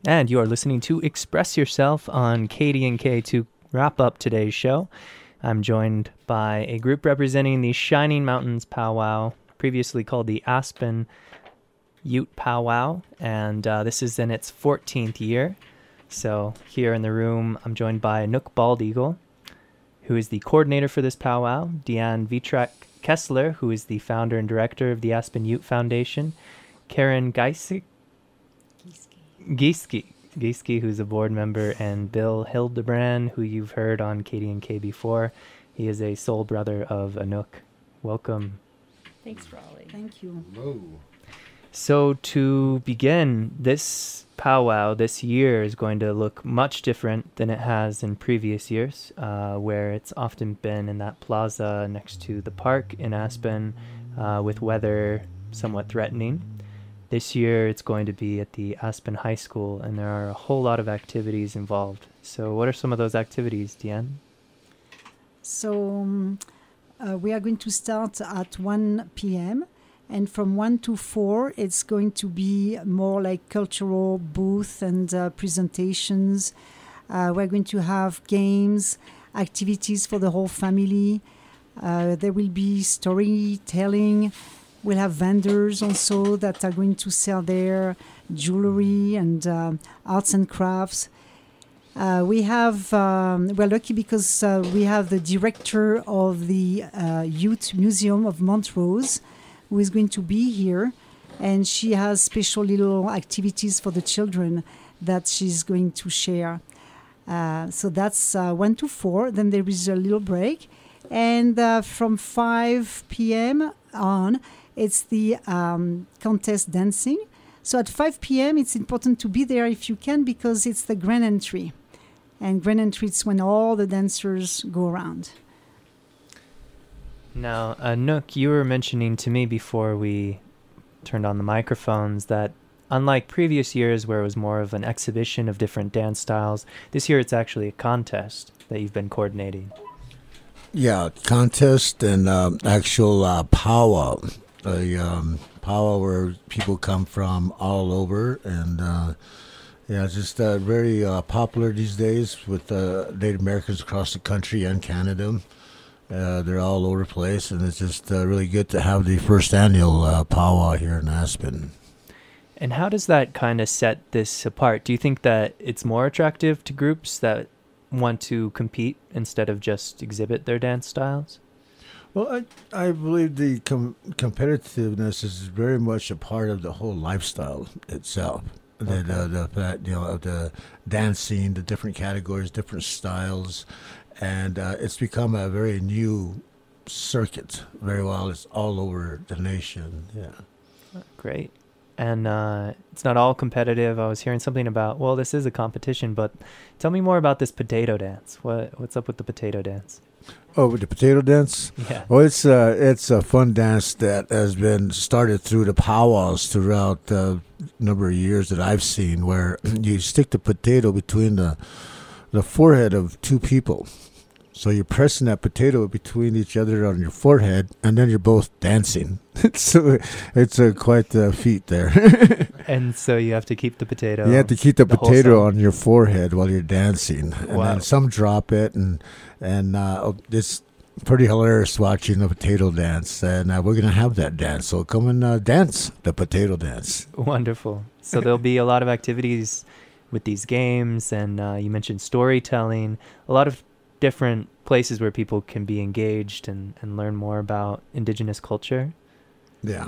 And you are listening to Express Yourself on KDNK to wrap up today's show. I'm joined by a group representing the Shining Mountains Powwow, previously called the Aspen Ute Powwow, and this is in its 14th year. So here in the room, I'm joined by Nook Bald Eagle, who is the coordinator for this powwow, Deanne Vitrak Kessler, who is the founder and director of the Aspen Ute Foundation, Karen Gieske, who's a board member, and Bill Hildebrand, who you've heard on KDNK before. He is a soul brother of Anouk. Welcome. Thanks, Raleigh. Thank you. Hello. So to begin, this powwow this year is going to look much different than it has in previous years, where it's often been in that plaza next to the park in Aspen, with weather somewhat threatening. This year it's going to be at the Aspen High School, and there are a whole lot of activities involved. So what are some of those activities, Deanne? So we are going to start at 1 p.m. And from 1 to 4, it's going to be more like cultural booth and presentations. We're going to have games, activities for the whole family. There will be storytelling. We'll have vendors also that are going to sell their jewelry and arts and crafts. We're lucky because we have the director of the Youth Museum of Montrose, who is going to be here, and she has special little activities for the children that she's going to share. So that's 1 to 4. Then there is a little break. And from 5 p.m. on, it's the contest dancing. So at 5 p.m., it's important to be there if you can, because it's the grand entry. And grand entry is when all the dancers go around. Now, Nook, you were mentioning to me before we turned on the microphones that unlike previous years where it was more of an exhibition of different dance styles, this year it's actually a contest that you've been coordinating. Yeah, contest and actual powwow. Powwow where people come from all over, and it's just very popular these days with Native Americans across the country and Canada. They're all over the place, and it's just really good to have the first annual powwow here in Aspen. And how does that kind of set this apart? Do you think that it's more attractive to groups that want to compete instead of just exhibit their dance styles? Well, I believe the competitiveness is very much a part of the whole lifestyle itself. Okay. Of the dancing, the different categories, different styles. And it's become a very new circuit. Very well, it's all over the nation. Yeah, great. And it's not all competitive. I was hearing something about, well, this is a competition, but tell me more about this potato dance. What's up with the potato dance? Oh, with the potato dance? Yeah. Well, it's a fun dance that has been started through the powwows throughout the number of years that I've seen, where you stick the potato between the forehead of two people. So you're pressing that potato between each other on your forehead, and then you're both dancing. So it's quite a feat there. And so you have to keep the potato. You have to keep the potato on your forehead while you're dancing. And then some drop it, and it's pretty hilarious watching the potato dance. And we're going to have that dance. So come and dance the potato dance. Wonderful. So there'll be a lot of activities with these games, and you mentioned storytelling, a lot of different places where people can be engaged and learn more about indigenous culture. Yeah.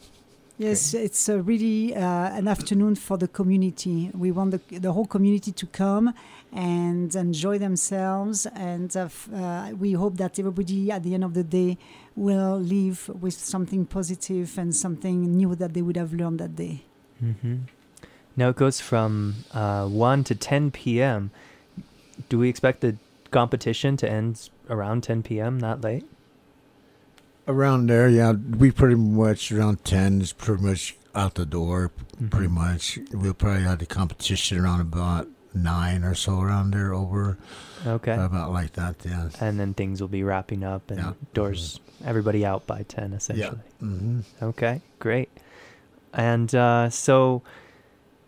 Yes, it's really an afternoon for the community. We want the whole community to come and enjoy themselves, and we hope that everybody at the end of the day will leave with something positive and something new that they would have learned that day. Mm-hmm. Now it goes from 1 to 10 p.m. Do we expect the competition to end around 10 p.m., not late? Around there, yeah. We pretty much, around 10 is pretty much out the door, pretty much. We'll probably have the competition around about 9 or so, around there, over. Okay. About like that, yeah. And then things will be wrapping up and doors, everybody out by 10, essentially. Yeah. Mm-hmm. Okay, great. And so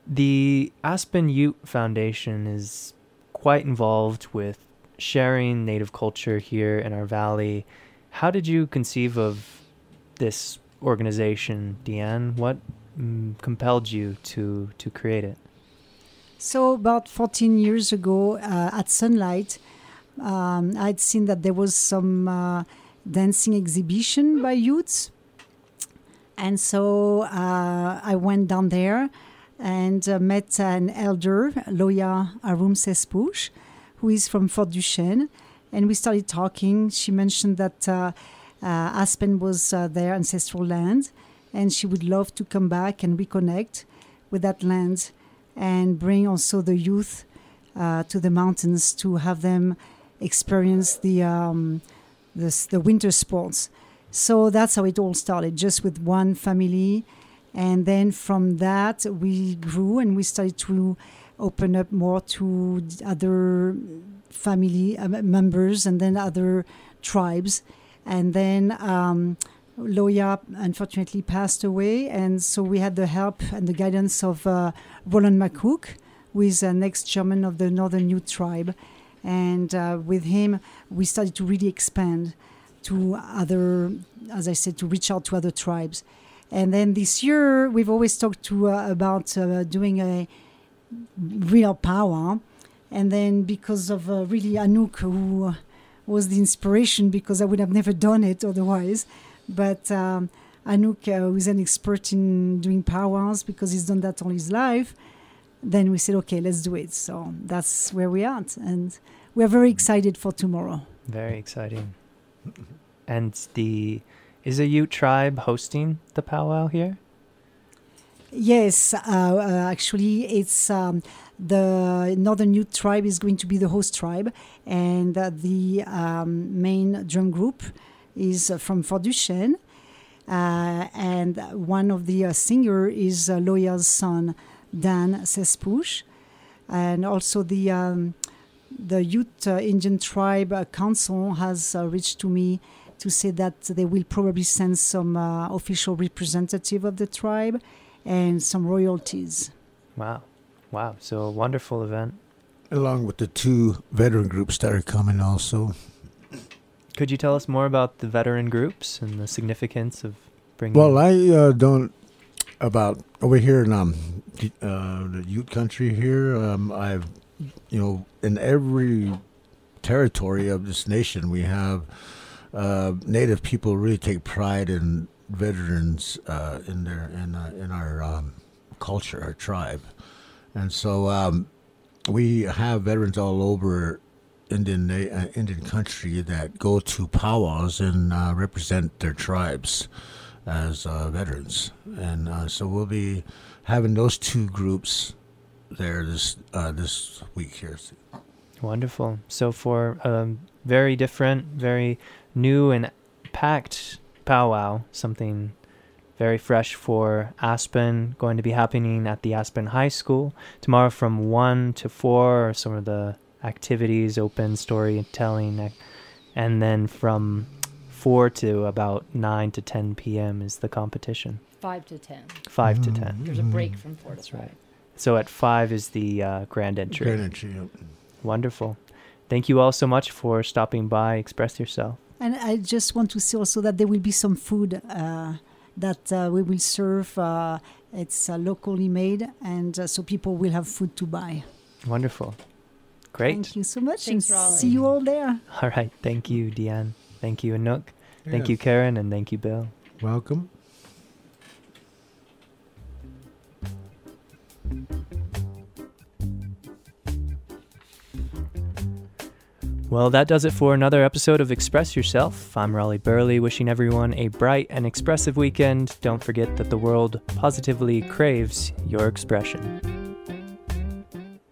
The Aspen Ute Foundation is quite involved with sharing Native culture here in our valley. How did you conceive of this organization, Deanne? What compelled you to create it? So about 14 years ago at Sunlight, I'd seen that there was some dancing exhibition by youths. And so I went down there and met an elder, Loya Arum Sespush, who is from Fort Duchesne. And we started talking. She mentioned that Aspen was their ancestral land, and she would love to come back and reconnect with that land and bring also the youth to the mountains to have them experience the winter sports. So that's how it all started, just with one family. And then from that, we grew and we started to open up more to other family members and then other tribes. And then Loya unfortunately passed away. And so we had the help and the guidance of Roland McCook, who is an ex-chairman of the Northern Ute tribe. And with him, we started to really expand to other, as I said, to reach out to other tribes. And then this year, we've always talked about doing a real powwow. And then because of really Anouk, who was the inspiration, because I would have never done it otherwise. But Anouk, who is an expert in doing powwows because he's done that all his life, then we said, okay, let's do it. So that's where we are. And we're very excited for tomorrow. Very exciting. And is a Ute tribe hosting the powwow here? Yes, actually, it's the Northern Ute tribe is going to be the host tribe, and the main drum group is from Fort Duchesne, and one of the singer is Loya's son, Dan Sespush, and also the Ute Indian Tribe Council has reached to me to say that they will probably send some official representative of the tribe and some royalties. Wow. So a wonderful event. Along with the 2 veteran groups that are coming also. Could you tell us more about the veteran groups and the significance of bringing... Well, I don't... About over here in the Ute country here, I've, in every territory of this nation, we have Native people really take pride in veterans in our culture, our tribe, and so we have veterans all over Indian country that go to powwows and represent their tribes as veterans, and so we'll be having those 2 groups there this week here. Wonderful. So for a very different, very new and packed powwow, something very fresh for Aspen, going to be happening at the Aspen High School tomorrow from 1 to 4 are some of the activities, open storytelling, and then from 4 to about 9 to 10 p.m. is the competition. 5 to 10. 5 to 10. There's a break from 4 to 5. Right. So at 5 is the grand entry. Grand entry, yep. Wonderful. Thank you all so much for stopping by. Express yourself. And I just want to say also that there will be some food that we will serve. It's locally made, and so people will have food to buy. Wonderful. Great. Thank you so much. Thanks, and Raleigh. see you all there. All right. Thank you, Deanne. Thank you, Anouk. Thank Yes. you, Karen, and thank you, Bill. Welcome. Well, that does it for another episode of Express Yourself. I'm Raleigh Burley, wishing everyone a bright and expressive weekend. Don't forget that the world positively craves your expression.